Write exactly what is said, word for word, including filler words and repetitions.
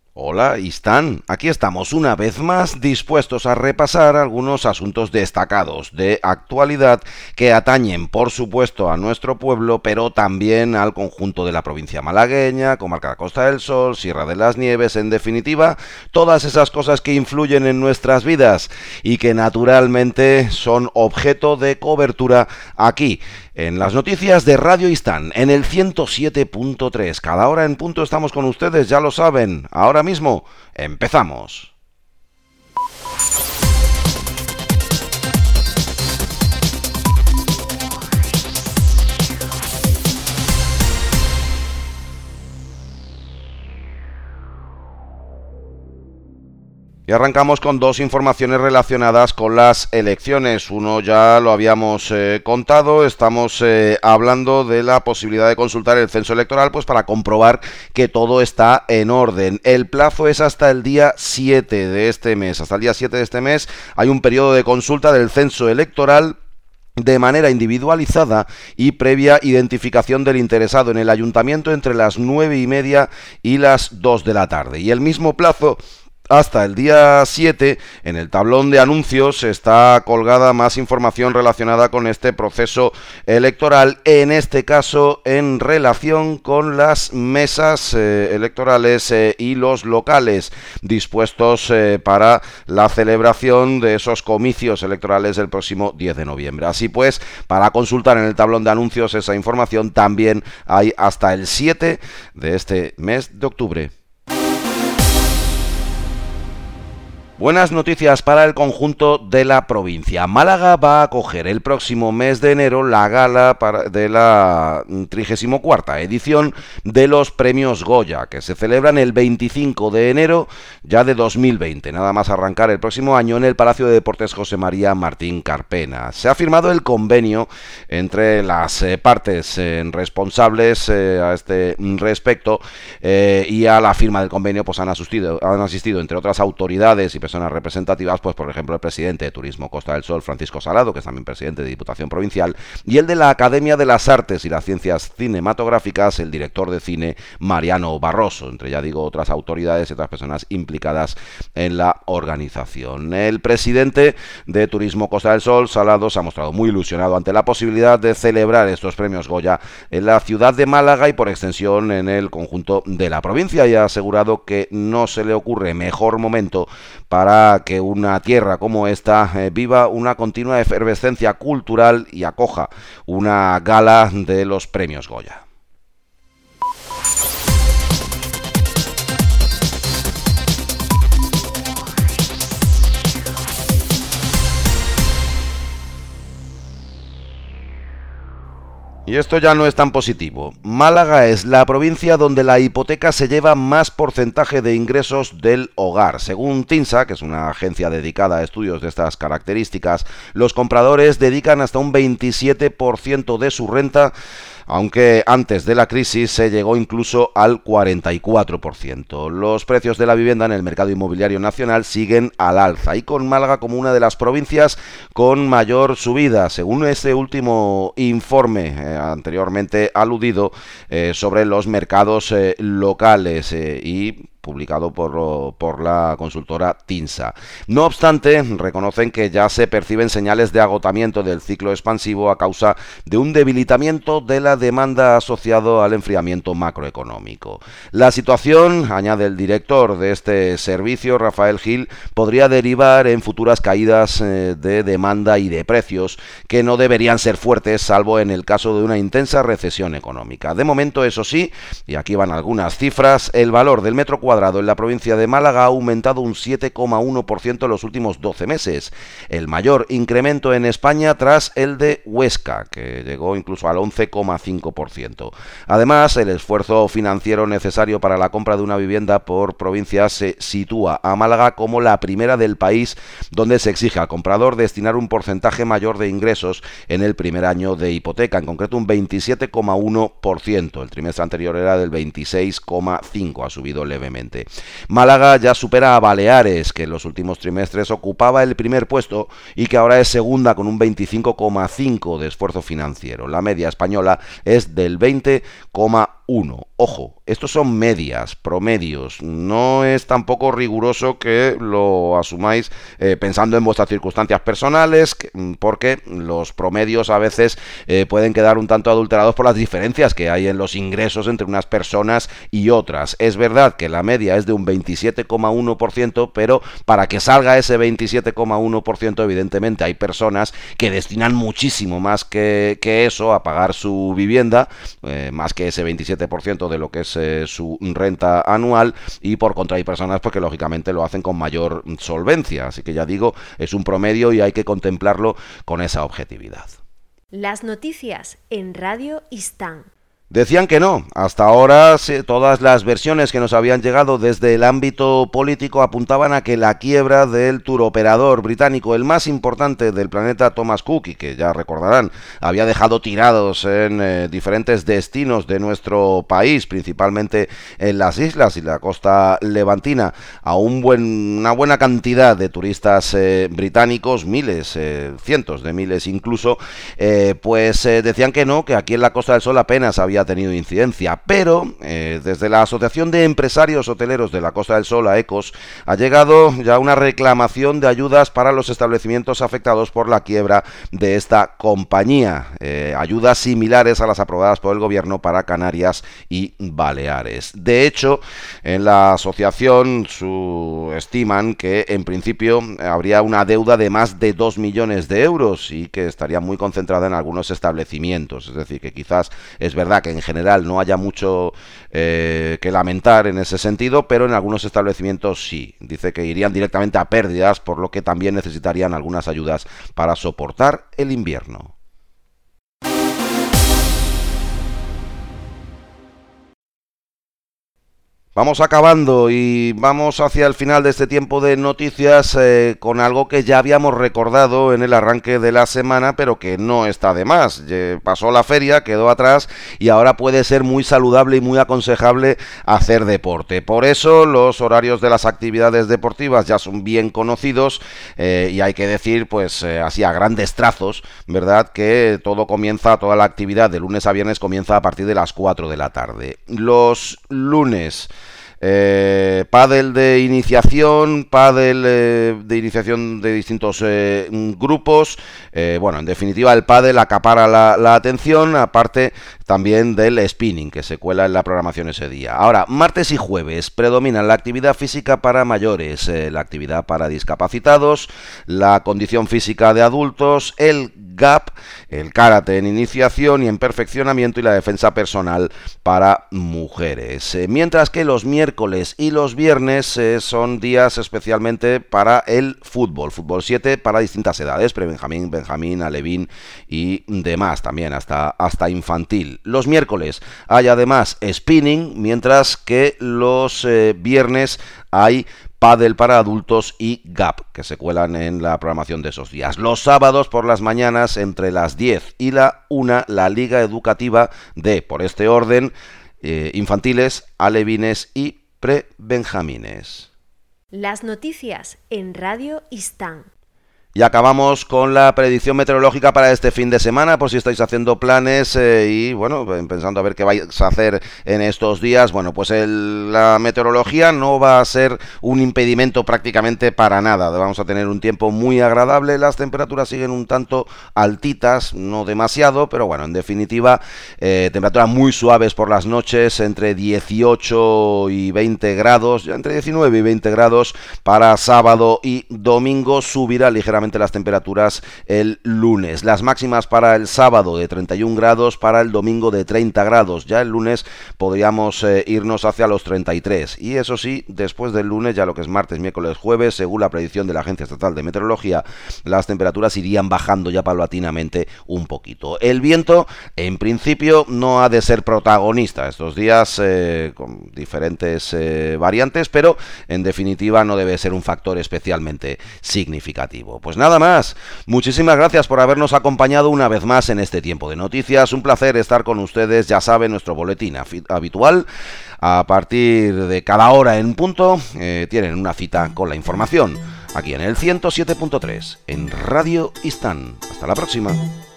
Hola, Istán. Aquí estamos una vez más dispuestos a repasar algunos asuntos destacados de actualidad que atañen, por supuesto, a nuestro pueblo, pero también al conjunto de la provincia malagueña, comarca de la Costa del Sol, Sierra de las Nieves, en definitiva, todas esas cosas que influyen en nuestras vidas y que naturalmente son objeto de cobertura aquí, en las noticias de Radio Istán, en el ciento siete punto tres. Cada hora en punto estamos con ustedes, ya lo saben. Ahora mismo, empezamos. Y arrancamos con dos informaciones relacionadas con las elecciones. Uno ya lo habíamos eh, contado, estamos eh, hablando de la posibilidad de consultar el censo electoral pues para comprobar que todo está en orden. El plazo es hasta el día siete de este mes. Hasta el día siete de este mes hay un periodo de consulta del censo electoral de manera individualizada y previa identificación del interesado en el ayuntamiento entre las nueve y media y las dos de la tarde. Y el mismo plazo hasta el día siete, en el tablón de anuncios está colgada más información relacionada con este proceso electoral, en este caso en relación con las mesas eh, electorales eh, y los locales dispuestos eh, para la celebración de esos comicios electorales del próximo diez de noviembre. Así pues, para consultar en el tablón de anuncios esa información también hay hasta el siete de este mes de octubre. Buenas noticias para el conjunto de la provincia. Málaga va a acoger el próximo mes de enero la gala para de la trigésima cuarta edición de los Premios Goya, que se celebran el veinticinco de enero ya de dos mil veinte, nada más arrancar el próximo año en el Palacio de Deportes José María Martín Carpena. Se ha firmado el convenio entre las eh, partes eh, responsables eh, a este respecto eh, y a la firma del convenio pues han asistido, han asistido entre otras autoridades y personas representativas, pues por ejemplo el presidente de Turismo Costa del Sol, Francisco Salado, que es también presidente de Diputación Provincial, y el de la Academia de las Artes y las Ciencias Cinematográficas, el director de cine Mariano Barroso, entre ya digo otras autoridades y otras personas implicadas en la organización. El presidente de Turismo Costa del Sol, Salado, se ha mostrado muy ilusionado ante la posibilidad de celebrar estos premios Goya en la ciudad de Málaga y por extensión en el conjunto de la provincia, y ha asegurado que no se le ocurre mejor momento para para que una tierra como esta eh, viva una continua efervescencia cultural y acoja una gala de los Premios Goya. Y esto ya no es tan positivo. Málaga es la provincia donde la hipoteca se lleva más porcentaje de ingresos del hogar. Según TINSA, que es una agencia dedicada a estudios de estas características, los compradores dedican hasta un veintisiete por ciento de su renta, aunque antes de la crisis se llegó incluso al cuarenta y cuatro por ciento. Los precios de la vivienda en el mercado inmobiliario nacional siguen al alza y con Málaga como una de las provincias con mayor subida, según este último informe eh, anteriormente aludido eh, sobre los mercados eh, locales eh, y publicado por, por la consultora TINSA. No obstante, reconocen que ya se perciben señales de agotamiento del ciclo expansivo a causa de un debilitamiento de la demanda asociado al enfriamiento macroeconómico. La situación, añade el director de este servicio, Rafael Gil, podría derivar en futuras caídas eh, de demanda y de precios que no deberían ser fuertes, salvo en el caso de una intensa recesión económica. De momento, eso sí, y aquí van algunas cifras, el valor del metro cuadrado en la provincia de Málaga ha aumentado un siete coma uno por ciento en los últimos doce meses, el mayor incremento en España tras el de Huesca, que llegó incluso al once coma cinco por ciento. Además, el esfuerzo financiero necesario para la compra de una vivienda por provincia se sitúa a Málaga como la primera del país, donde se exige al comprador destinar un porcentaje mayor de ingresos en el primer año de hipoteca, en concreto un veintisiete coma uno por ciento. El trimestre anterior era del veintiséis coma cinco por ciento, ha subido levemente. Málaga ya supera a Baleares, que en los últimos trimestres ocupaba el primer puesto y que ahora es segunda con un veinticinco coma cinco por ciento de esfuerzo financiero. La media española es del veinte coma uno por ciento. uno. Ojo, estos son medias, promedios. No es tampoco riguroso que lo asumáis eh, pensando en vuestras circunstancias personales, porque los promedios a veces eh, pueden quedar un tanto adulterados por las diferencias que hay en los ingresos entre unas personas y otras. Es verdad que la media es de un veintisiete coma uno por ciento, pero para que salga ese veintisiete coma uno por ciento, evidentemente hay personas que destinan muchísimo más que, que eso a pagar su vivienda, eh, más que ese veintisiete por ciento de lo que es eh, su renta anual, y por contra hay personas pues, que lógicamente lo hacen con mayor solvencia. Así que ya digo, es un promedio y hay que contemplarlo con esa objetividad. Las noticias en Radio Istán. Decían que no. Hasta ahora todas las versiones que nos habían llegado desde el ámbito político apuntaban a que la quiebra del turoperador británico, el más importante del planeta, Thomas Cook, y que ya recordarán, había dejado tirados en eh, diferentes destinos de nuestro país, principalmente en las islas y la costa levantina, a un buen, una buena cantidad de turistas eh, británicos, miles, eh, cientos de miles incluso, eh, pues eh, decían que no, que aquí en la Costa del Sol apenas había tenido incidencia, pero eh, desde la Asociación de Empresarios Hoteleros de la Costa del Sol, AECOS, ha llegado ya una reclamación de ayudas para los establecimientos afectados por la quiebra de esta compañía, eh, ayudas similares a las aprobadas por el gobierno para Canarias y Baleares. De hecho, en la asociación su, estiman que en principio habría una deuda de más de dos millones de euros y que estaría muy concentrada en algunos establecimientos, es decir, que quizás es verdad que en general no haya mucho eh, que lamentar en ese sentido, pero en algunos establecimientos sí. Dice que irían directamente a pérdidas, por lo que también necesitarían algunas ayudas para soportar el invierno. Vamos acabando y vamos hacia el final de este tiempo de noticias eh, con algo que ya habíamos recordado en el arranque de la semana, pero que no está de más. Eh, pasó la feria, quedó atrás y ahora puede ser muy saludable y muy aconsejable hacer deporte. Por eso los horarios de las actividades deportivas ya son bien conocidos eh, y hay que decir, pues eh, así a grandes trazos, ¿verdad? Que todo comienza, toda la actividad de lunes a viernes comienza a partir de las cuatro de la tarde. Los lunes... Eh, pádel de iniciación, pádel eh, de iniciación de distintos eh, grupos, eh, bueno, en definitiva el pádel acapara la, la atención, aparte también del spinning que se cuela en la programación ese día. Ahora, martes y jueves predominan la actividad física para mayores, eh, la actividad para discapacitados, la condición física de adultos, el G A P, el karate en iniciación y en perfeccionamiento y la defensa personal para mujeres. Eh, mientras que los miércoles y los viernes eh, son días especialmente para el fútbol, fútbol siete para distintas edades, prebenjamín, benjamín, alevín y demás, también hasta, hasta infantil. Los miércoles hay además spinning, mientras que los eh, viernes hay pádel para adultos y G A P, que se cuelan en la programación de esos días. Los sábados por las mañanas, entre las diez y la una, la Liga Educativa de, por este orden, eh, infantiles, alevines y prebenjamines. Las noticias en Radio Istán. Y acabamos con la predicción meteorológica para este fin de semana, por si estáis haciendo planes eh, y, bueno, pensando a ver qué vais a hacer en estos días. Bueno, pues el, la meteorología no va a ser un impedimento prácticamente para nada. Vamos a tener un tiempo muy agradable, las temperaturas siguen un tanto altitas, no demasiado, pero bueno, en definitiva, eh, temperaturas muy suaves por las noches, entre dieciocho y veinte grados, entre diecinueve y veinte grados para sábado y domingo. Subirá ligeramente las temperaturas el lunes. Las máximas para el sábado de treinta y un grados, para el domingo de treinta grados. Ya el lunes podríamos eh, irnos hacia los treinta y tres. Y eso sí, después del lunes, ya lo que es martes, miércoles, jueves, según la predicción de la Agencia Estatal de Meteorología, las temperaturas irían bajando ya paulatinamente un poquito. El viento, en principio, no ha de ser protagonista estos días, eh, con diferentes eh, variantes, pero en definitiva no debe ser un factor especialmente significativo. Pues nada más, muchísimas gracias por habernos acompañado una vez más en este tiempo de noticias, un placer estar con ustedes, ya saben, nuestro boletín habitual, a partir de cada hora en punto, eh, tienen una cita con la información, aquí en el ciento siete punto tres, en Radio Istán. Hasta la próxima.